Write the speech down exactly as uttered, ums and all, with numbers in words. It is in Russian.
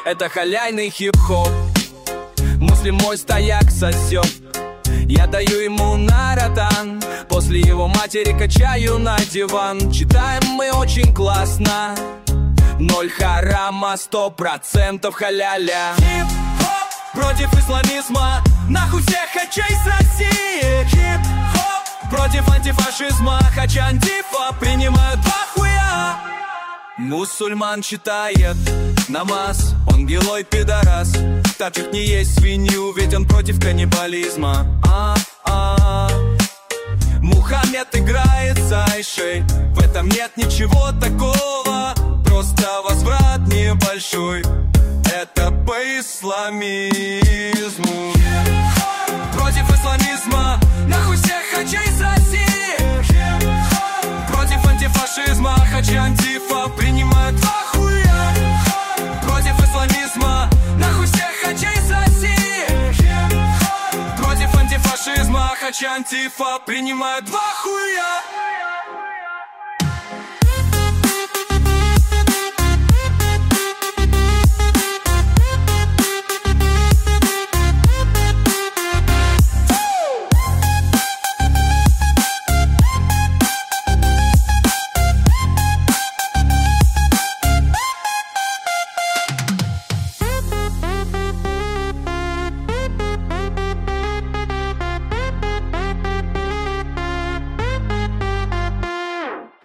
это халяйный хип-хоп. Муслим мой стояк сосет, я даю ему наратан. После его матери качаю на диван. Читаем мы очень классно. Ноль харама, сто процентов халяля. Хип-хоп против исламизма, нахуй всех хачей с России. Хип-хоп против антифашизма, хача антифа принимают два хуя. Мусульман читает намаз, он герой пидорас. Тапчик не есть свинью, ведь он против каннибализма. А-а-а. Мухаммед играет с Айшей, в этом нет ничего такого, просто возврат небольшой. Это по исламизму. Против исламизма, нахуй всех хачей с России. Против антифашизма, хачи антифа принимают два хуя. Против исламизма, нахуй всех хачей с России. Против антифашизма, хачи антифа принимают два хуя.